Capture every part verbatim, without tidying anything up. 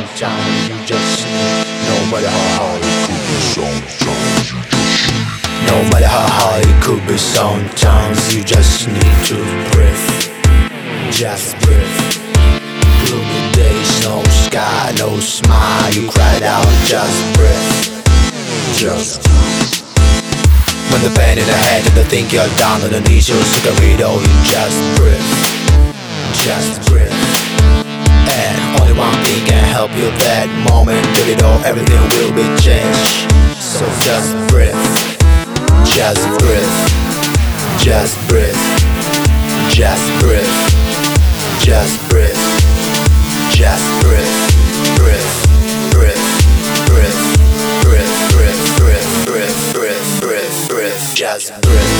sometimes you just need. No matter how hard it could be, sometimes you just need. No matter how hard it could be, sometimes you just need to breathe. Just breathe. Gloomy days, no sky, no smile. You cried out, just breathe. Just breathe. When the pain in the head and the think you're down on the knees, you're sick of it all, you just breathe. Just breathe. And only one thing can help you that moment. Do it all, everything will be changed. So just breathe. Just breathe. Just breathe. Just breathe. Just breathe. Just breathe. Breathe. Breathe. Breathe. Breathe. Breathe. Breathe. Breathe. Breathe. Breathe. Breathe. Just breathe.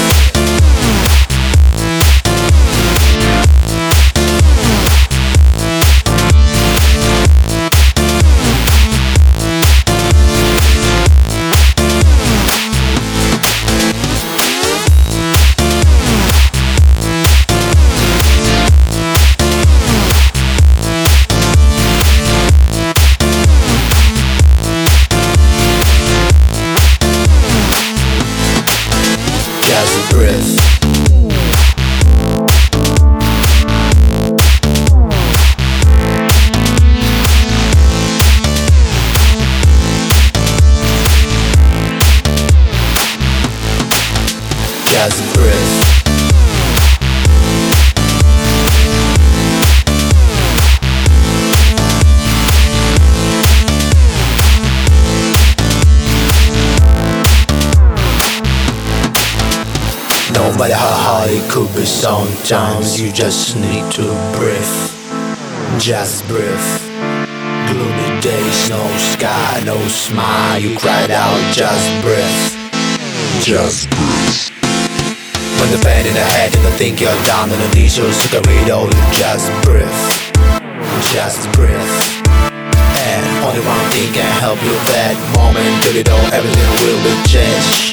Just breathe. Just breathe. No matter how hard it could be, sometimes you just need to breathe. Just breathe. Gloomy days, no sky, no smile. You cried out, just breathe. Just breathe. When the pain in the head and the think you're down on the knees, you're sick of it all, you just breathe. Just breathe. And only one thing can help you that moment. Do it all, everything will be changed.